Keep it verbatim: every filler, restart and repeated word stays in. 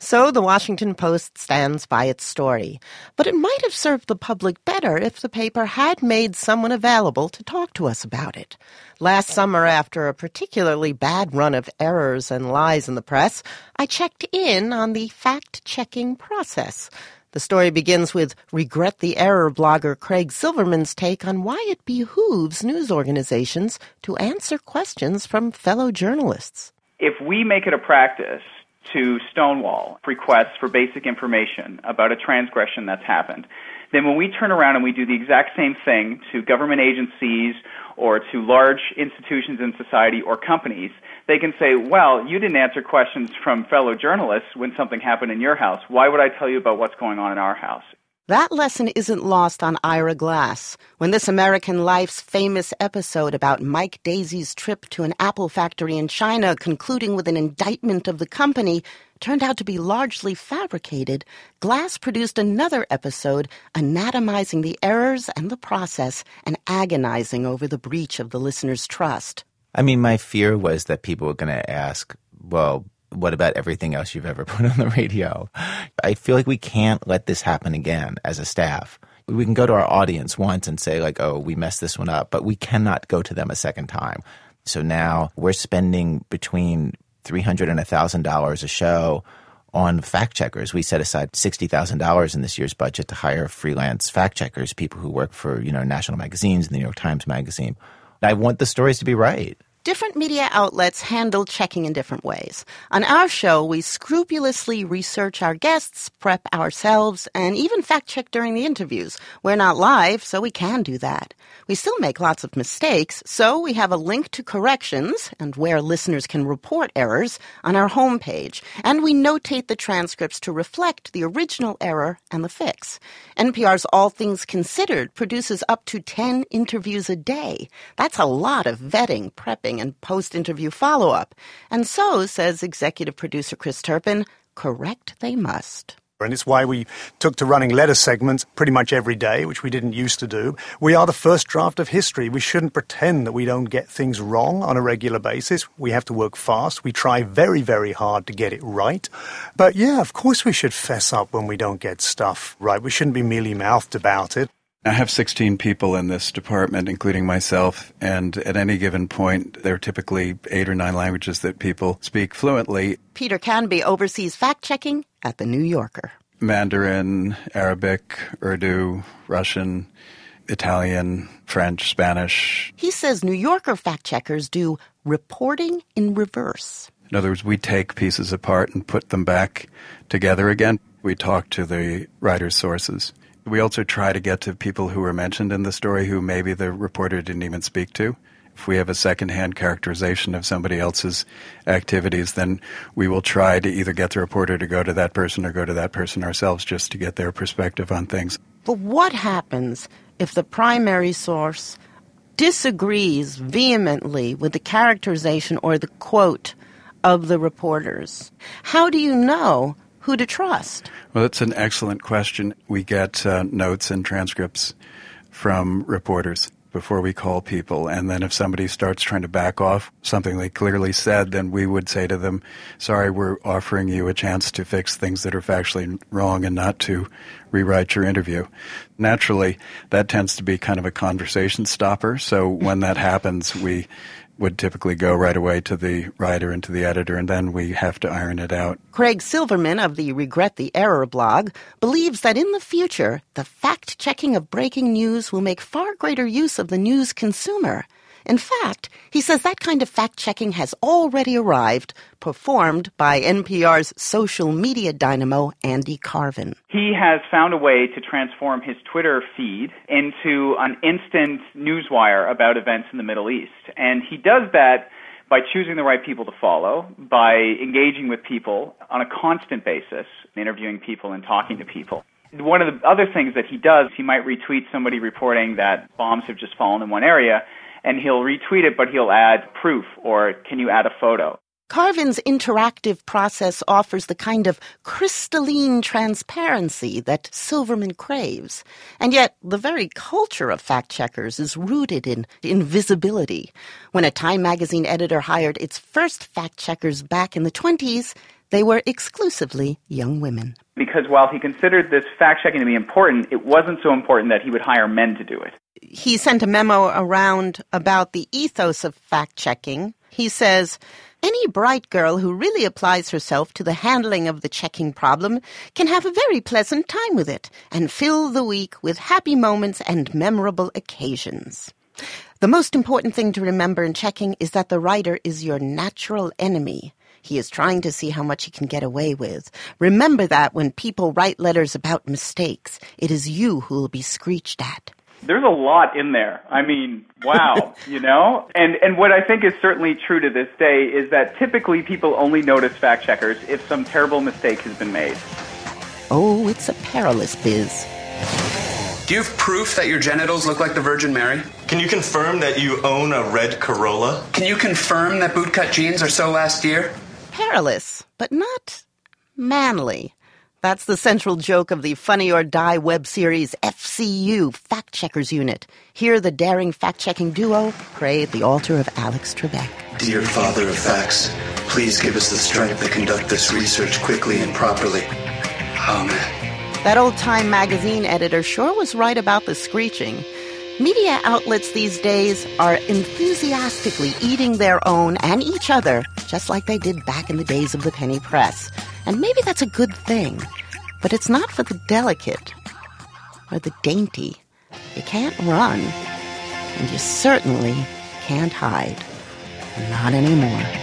So the Washington Post stands by its story. But it might have served the public better if the paper had made someone available to talk to us about it. Last summer, after a particularly bad run of errors and lies in the press, I checked in on the fact-checking process. The story begins with Regret the Error blogger Craig Silverman's take on why it behooves news organizations to answer questions from fellow journalists. If we make it a practice to stonewall requests for basic information about a transgression that's happened, then when we turn around and we do the exact same thing to government agencies or to large institutions in society or companies, they can say, well, you didn't answer questions from fellow journalists when something happened in your house. Why would I tell you about what's going on in our house? That lesson isn't lost on Ira Glass. When This American Life's famous episode about Mike Daisey's trip to an Apple factory in China, concluding with an indictment of the company, turned out to be largely fabricated, Glass produced another episode anatomizing the errors and the process and agonizing over the breach of the listener's trust. I mean, my fear was that people were going to ask, well, what about everything else you've ever put on the radio? I feel like we can't let this happen again as a staff. We can go to our audience once and say, like, oh, we messed this one up, but we cannot go to them a second time. So now we're spending between three hundred dollars and one thousand dollars a show on fact checkers. We set aside sixty thousand dollars in this year's budget to hire freelance fact checkers, people who work for, you know, national magazines and the New York Times Magazine. I want the stories to be right. Different media outlets handle checking in different ways. On our show, we scrupulously research our guests, prep ourselves, and even fact-check during the interviews. We're not live, so we can do that. We still make lots of mistakes, so we have a link to corrections and where listeners can report errors on our homepage. And we notate the transcripts to reflect the original error and the fix. N P R's All Things Considered produces up to ten interviews a day. That's a lot of vetting, prepping, and post-interview follow-up. And so, says executive producer Chris Turpin, correct they must. And it's why we took to running letter segments pretty much every day, which we didn't used to do. We are the first draft of history. We shouldn't pretend that we don't get things wrong on a regular basis. We have to work fast. We try very, very hard to get it right. But yeah, of course we should fess up when we don't get stuff right. We shouldn't be mealy-mouthed about it. I have sixteen people in this department, including myself, and at any given point, there are typically eight or nine languages that people speak fluently. Peter Canby oversees fact-checking at The New Yorker. Mandarin, Arabic, Urdu, Russian, Italian, French, Spanish. He says New Yorker fact-checkers do reporting in reverse. In other words, we take pieces apart and put them back together again. We talk to the writer's sources. We also try to get to people who were mentioned in the story who maybe the reporter didn't even speak to. If we have a secondhand characterization of somebody else's activities, then we will try to either get the reporter to go to that person or go to that person ourselves just to get their perspective on things. But what happens if the primary source disagrees vehemently with the characterization or the quote of the reporters? How do you know who to trust? Well, that's an excellent question. We get uh, notes and transcripts from reporters before we call people. And then if somebody starts trying to back off something they clearly said, then we would say to them, sorry, we're offering you a chance to fix things that are factually wrong and not to rewrite your interview. Naturally, that tends to be kind of a conversation stopper. So when that happens, we would typically go right away to the writer and to the editor, and then we have to iron it out. Craig Silverman of the Regret the Error blog believes that in the future, the fact-checking of breaking news will make far greater use of the news consumer. In fact, he says that kind of fact-checking has already arrived, performed by N P R's social media dynamo, Andy Carvin. He has found a way to transform his Twitter feed into an instant newswire about events in the Middle East. And he does that by choosing the right people to follow, by engaging with people on a constant basis, interviewing people and talking to people. One of the other things that he does, he might retweet somebody reporting that bombs have just fallen in one area, and he'll retweet it, but he'll add proof, or can you add a photo? Carvin's interactive process offers the kind of crystalline transparency that Silverman craves. And yet, the very culture of fact-checkers is rooted in invisibility. When a Time magazine editor hired its first fact-checkers back in the twenties, They were exclusively young women. Because while he considered this fact-checking to be important, it wasn't so important that he would hire men to do it. He sent a memo around about the ethos of fact-checking. He says, any bright girl who really applies herself to the handling of the checking problem can have a very pleasant time with it and fill the week with happy moments and memorable occasions. The most important thing to remember in checking is that the writer is your natural enemy. He is trying to see how much he can get away with. Remember that when people write letters about mistakes, it is you who will be screeched at. There's a lot in there. I mean, wow, you know? And and what I think is certainly true to this day is that typically people only notice fact-checkers if some terrible mistake has been made. Oh, it's a perilous biz. Do you have proof that your genitals look like the Virgin Mary? Can you confirm that you own a red Corolla? Can you confirm that bootcut jeans are so last year? Perilous, but not manly. That's the central joke of the Funny or Die web series F C U, Fact Checkers Unit. Here, the daring fact-checking duo pray at the altar of Alex Trebek. Dear Father of Facts, please give us the strength to conduct this research quickly and properly. Amen. That old-time magazine editor sure was right about the screeching. Media outlets these days are enthusiastically eating their own and each other, just like they did back in the days of the penny press. And maybe that's a good thing, but it's not for the delicate or the dainty. You can't run, and you certainly can't hide. Not anymore.